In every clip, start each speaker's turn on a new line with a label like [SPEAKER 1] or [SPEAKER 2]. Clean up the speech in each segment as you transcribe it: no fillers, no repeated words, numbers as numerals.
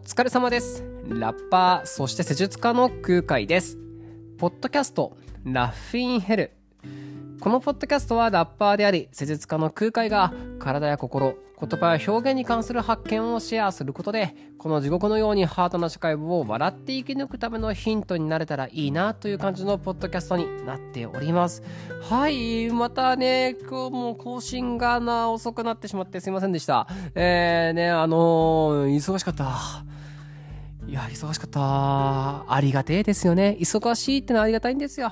[SPEAKER 1] 疲れ様です。ラッパー、そして施術家の空海です。ポッドキャスト、ラフィンヘル。このポッドキャストはラッパーであり、施術家の空海が体や心、言葉や表現に関する発見をシェアすることで、この地獄のようにハートな社会を笑って生き抜くためのヒントになれたらいいなという感じのポッドキャストになっております。はい、またね、今日も更新が遅くなってしまってすいませんでした。忙しかった。いや、忙しかった。ありがてえですよね。忙しいってのはありがたいんですよ。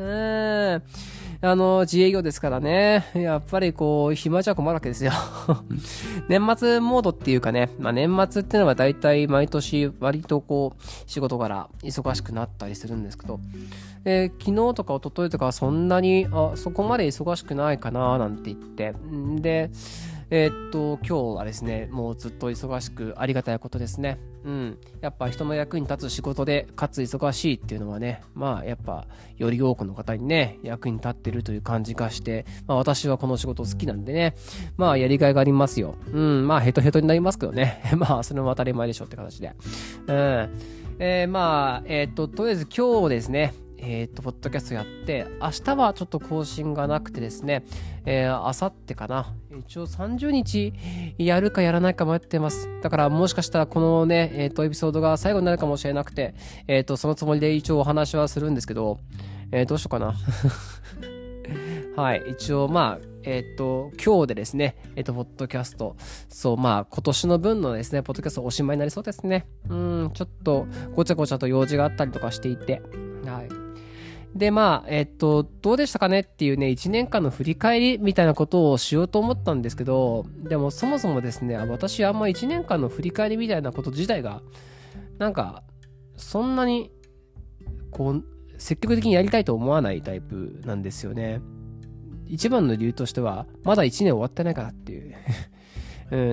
[SPEAKER 1] 自営業ですからね。やっぱり暇じゃ困るわけですよ。年末モードっていうかね、年末っていうのは大体毎年割と仕事柄忙しくなったりするんですけど、昨日とか一昨日とかはそんなに、そこまで忙しくないかななんて言って、で、今日はですね、もうずっと忙しくありがたいことですね。やっぱ人の役に立つ仕事でかつ忙しいっていうのはね、やっぱより多くの方にね役に立ってるという感じがして、私はこの仕事好きなんでね、やりがいがありますよ。ヘトヘトになりますけどね。それも当たり前でしょって形で。とりあえず今日ですね、ポッドキャストやって、明日はちょっと更新がなくてですね、明後日かな。一応30日やるかやらないか迷ってます。だからもしかしたらこのね、エピソードが最後になるかもしれなくて、そのつもりで一応お話はするんですけど、どうしようかな。はい、一応今日でですね、ポッドキャスト、今年の分のですね、ポッドキャストおしまいになりそうですね。ちょっとごちゃごちゃと用事があったりとかしていて、はい。で、どうでしたかねっていうね、1年間の振り返りみたいなことをしようと思ったんですけど、でもそもそもですね、私あんま1年間の振り返りみたいなこと自体が、そんなに、積極的にやりたいと思わないタイプなんですよね。一番の理由としては、まだ1年終わってないからっていう。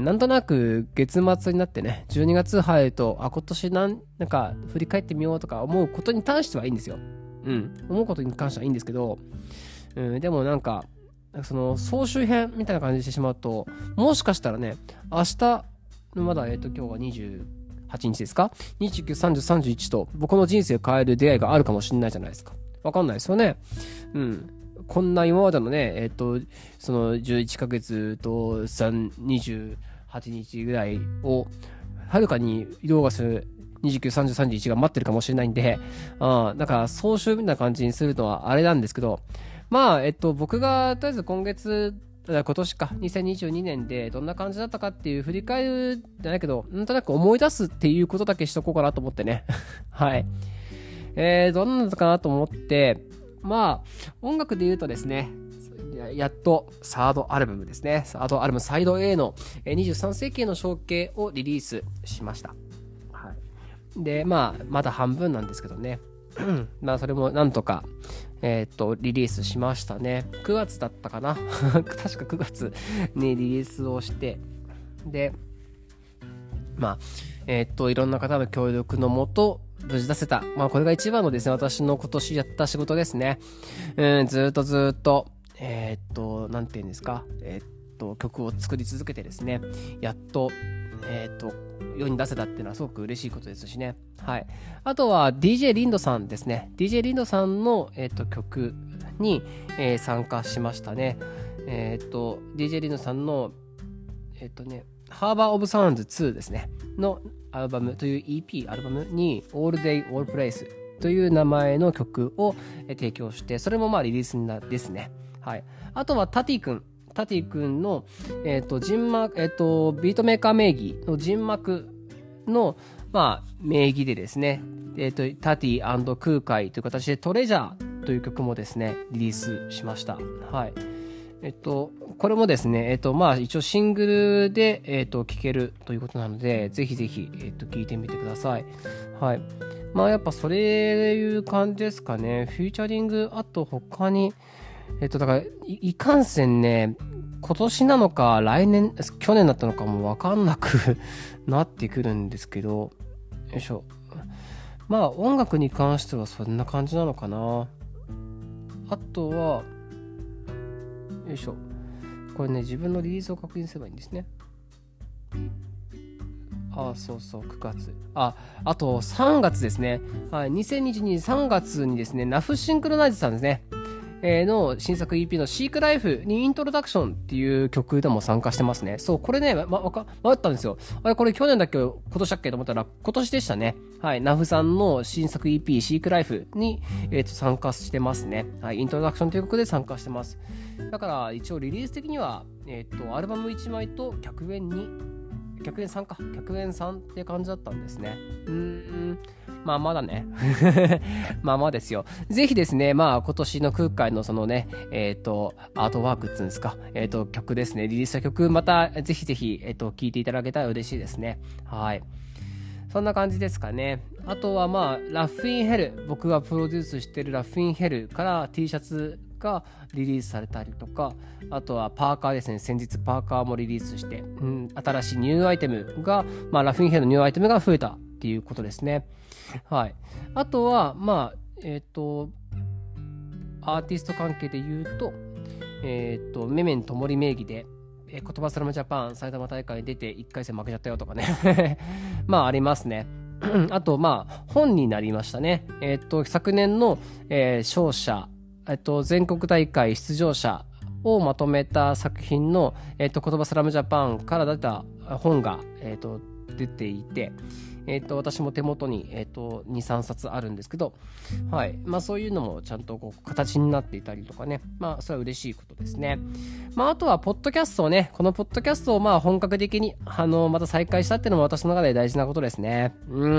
[SPEAKER 1] なんとなく月末になってね、12月入ると、今年振り返ってみようとか思うことに関してはいいんですよ。思うことに関してはいいんですけど、でもその総集編みたいな感じにしてしまうと、もしかしたらね、明日、まだ今日は28日ですか ?29、30、31と僕の人生を変える出会いがあるかもしれないじゃないですか。わかんないですよね。こんな今までのね、その11ヶ月と28日ぐらいを、はるかに移動がする29、30、31が待ってるかもしれないんで、だから総集みたいな感じにするのはあれなんですけど、僕がとりあえず今年か、2022年でどんな感じだったかっていう振り返るじゃないけど、なんとなく思い出すっていうことだけしとこうかなと思ってね。はい。どんなだったかなと思って、音楽で言うとですね、やっとサードアルバムですね。サードアルバムサイド A の23世紀への象形をリリースしました。はい。で、まだ半分なんですけどね。それもなんとか、リリースしましたね。9月だったかな。確か9月にリリースをして、で、いろんな方の協力のもと、無事出せた。これが一番のですね、私の今年やった仕事ですね。ずっと、なんていうんですか、曲を作り続けてですね、やっと、世に出せたっていうのはすごく嬉しいことですしね。はい。あとは DJ リンドさんですね。DJ リンドさんの、曲に、参加しましたね。DJ リンドさんの、ハーバーオブサウンズ2ですね。のアルバムという EP アルバムに All Day All Place という名前の曲を提供して、それもリリースですね。はい。あとはタティ君の、ビートメーカー名義のジンマクの、名義でですね、タティ&空海という形でトレジャーという曲もですね、リリースしました。はい。これもですね、一応シングルで、聴けるということなので、ぜひぜひ、聴いてみてください。はい。やっぱそれいう感じですかね。フューチャリング、あと他に、だからいかんせんね、今年なのか去年だったのかもわかんなくなってくるんですけど、よいしょ。音楽に関してはそんな感じなのかな。あとは、よいしょ。これね、自分のリリースを確認すればいいんですね。 そうそう、9月。あと3月ですね。はい、2022年3月にですね、ナフシンクロナイズさんですね。の新作 EP のシークライフにイントロダクションっていう曲でも参加してますね。そう、これね、迷ったんですよ。あれ、これ去年だっけ今年だっけと思ったら今年でしたね。はい、ナフさんの新作 EP シークライフに、参加してますね。はい、イントロダクションという曲で参加してます。だから一応リリース的には、アルバム1枚と客演3か。客演3って感じだったんですね。まあだね。まあですよ。ぜひですね、今年の空海のそのね、アートワークっていうんですか、曲ですね、リリースした曲、またぜひぜひ、聴いていただけたら嬉しいですね。はい。そんな感じですかね。あとはラフインヘル、僕がプロデュースしてるラフインヘルから T シャツがリリースされたりとか、あとはパーカーですね。先日パーカーもリリースして、新しいニューアイテムが、ラフインヘルのニューアイテムが増えたっていうことですね。はい。あとは、アーティスト関係で言うと、メメントモリ名義で、言葉スラムジャパン埼玉大会に出て1回戦負けちゃったよとかね。ありますね。あと、本になりましたね。昨年の、勝者、全国大会出場者をまとめた作品の、言葉スラムジャパンから出た本が、出ていて、私も手元に、2、3冊あるんですけど、はい。そういうのもちゃんとこう形になっていたりとかね。それは嬉しいことですね。あとは、ポッドキャストをね、このポッドキャストを本格的に、また再開したっていうのも私の中で大事なことですね。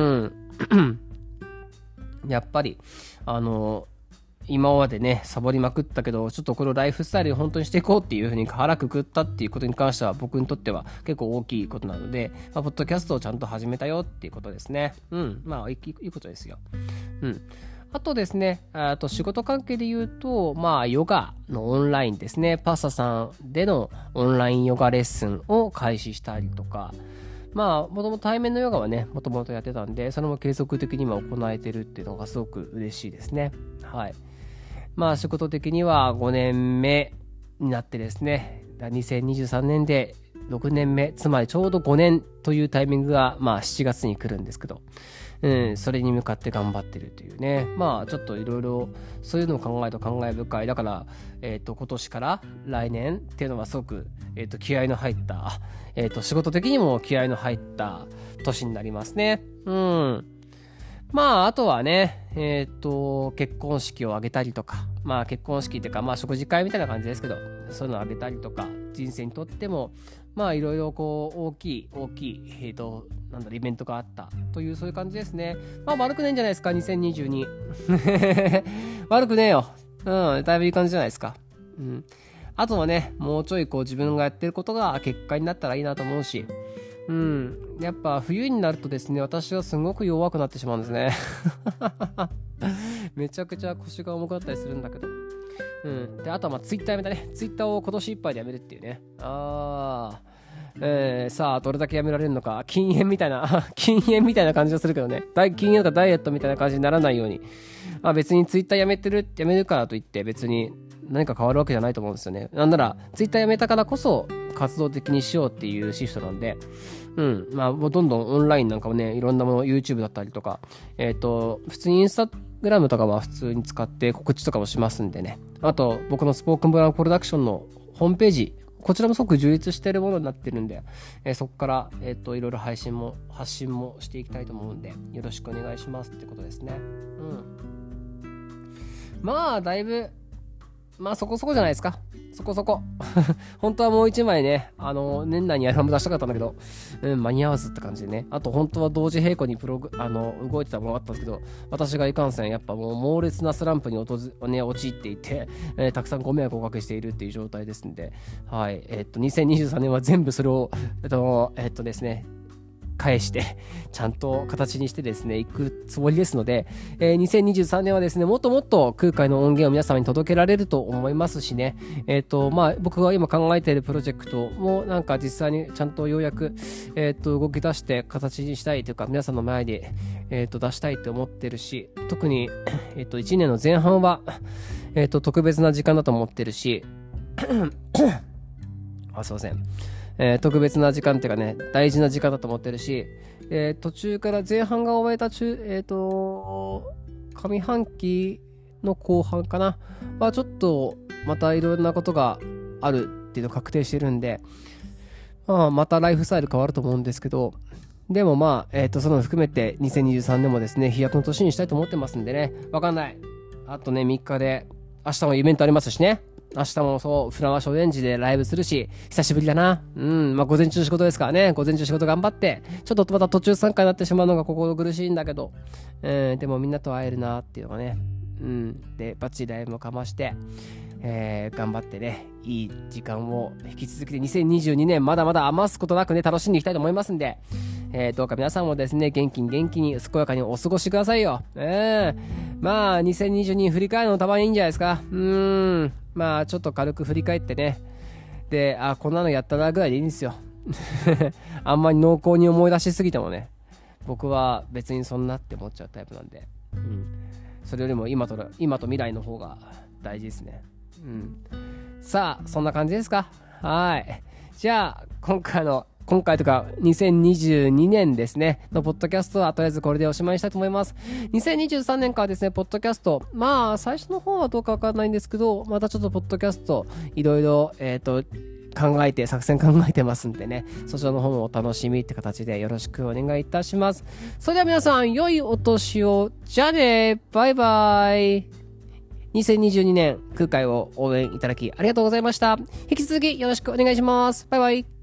[SPEAKER 1] やっぱり、今までね、サボりまくったけど、ちょっとこれをライフスタイルに本当にしていこうっていう風に腹くくったっていうことに関しては僕にとっては結構大きいことなので、ポッドキャストをちゃんと始めたよっていうことですね。いいことですよ。あとですね、仕事関係で言うと、ヨガのオンラインですね。パッサさんでのオンラインヨガレッスンを開始したりとか、もともと対面のヨガはね、もともとやってたんで、それも継続的に今行えてるっていうのがすごく嬉しいですね。はい。仕事的には5年目になってですね、2023年で6年目、つまりちょうど5年というタイミングが、7月に来るんですけど、それに向かって頑張ってるというね、ちょっといろいろそういうのを考えると感慨深い。だから、今年から来年っていうのはすごく、気合の入った、仕事的にも気合の入った年になりますね。あとはね、結婚式を挙げたりとか、結婚式っていうか、食事会みたいな感じですけど、そういうのを挙げたりとか、人生にとっても、いろいろこう、大きい、イベントがあったという、そういう感じですね。悪くないんじゃないですか、2022。悪くねえよ。だいぶいい感じじゃないですか。あとはね、もうちょいこう、自分がやってることが結果になったらいいなと思うし、やっぱ冬になるとですね、私はすごく弱くなってしまうんですね。めちゃくちゃ腰が重くなったりするんだけど。で、あとはツイッターやめたね。ツイッターを今年いっぱいでやめるっていうね。さあ、どれだけやめられるのか。禁煙みたいな感じがするけどね。禁煙とかダイエットみたいな感じにならないように。別にツイッターやめるからといって別に何か変わるわけじゃないと思うんですよね。なんなら、ツイッターやめたからこそ活動的にしようっていうシフトなんで、もうどんどんオンラインなんかもね、いろんなもの、YouTube だったりとか、普通にインスタグラムとかは普通に使って告知とかもしますんでね。あと、僕のスポークンブラウンプロダクションのホームページ、こちらもすごく充実しているものになってるんで、そこから、いろいろ発信もしていきたいと思うんで、よろしくお願いしますってことですね。だいぶ、そこそこじゃないですか。そこそこ。本当はもう一枚ね、年内にアルバム出したかったんだけど、間に合わずって感じでね。あと本当は同時並行に動いてたものがあったんですけど、私がいかんせん、やっぱもう猛烈なスランプに陥っていて、たくさんご迷惑をおかけしているっていう状態ですんで、はい。2023年は全部それを、ですね、返してちゃんと形にしてですねいくつもりですので、2023年はですねもっともっと空海の音源を皆様に届けられると思いますしね、僕が今考えているプロジェクトもなんか実際にちゃんとようやく、動き出して形にしたいというか皆さんの前で、出したいと思ってるし、特に、1年の前半は、特別な時間だと思ってるしすいません。 特別な時間っていうかね、大事な時間だと思ってるし、途中から前半が終えた上半期の後半かなはちょっとまたいろんなことがあるっていうの確定してるんで、またライフスタイル変わると思うんですけど、でもその含めて2023年もですね、飛躍の年にしたいと思ってますんでね、わかんない。あとね、3日で、明日もイベントありますしね。明日もそう、フラワー小園寺でライブするし、久しぶりだな。午前中仕事ですからね、午前中仕事頑張って、ちょっとまた途中参加になってしまうのが心苦しいんだけど、でもみんなと会えるなっていうのがね、で、バッチリライブもかまして、頑張ってね、いい時間を引き続きで2022年まだまだ余すことなくね、楽しんでいきたいと思いますんで、どうか皆さんもですね、元気に健やかにお過ごしくださいよ。2022振り返るのたまにいいんじゃないですか。ちょっと軽く振り返ってね。で、こんなのやったなぐらいでいいんですよ。あんまり濃厚に思い出しすぎてもね、僕は別にそんなって思っちゃうタイプなんで。それよりも今と未来の方が大事ですね。さあ、そんな感じですか。はい。じゃあ、今回とか2022年ですねのポッドキャストはとりあえずこれでおしまいにしたいと思います。2023年からですね、ポッドキャスト、最初の方はどうかわかんないんですけど、またちょっとポッドキャストいろいろ作戦考えてますんでね、そちらの方もお楽しみって形でよろしくお願いいたします。それでは皆さん、良いお年を。じゃあね、バイバイ。2022年空海を応援いただきありがとうございました。引き続きよろしくお願いします。バイバイ。